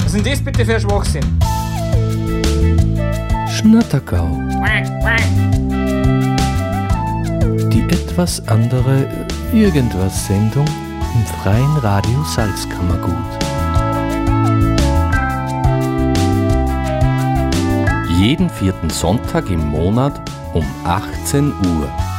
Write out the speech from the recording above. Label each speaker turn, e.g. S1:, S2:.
S1: Was ist denn das bitte für ein Schwachsinn?
S2: Schnattergau. Die etwas andere Irgendwas-Sendung im Freien Radio Salzkammergut. Jeden vierten Sonntag im Monat um 18 Uhr.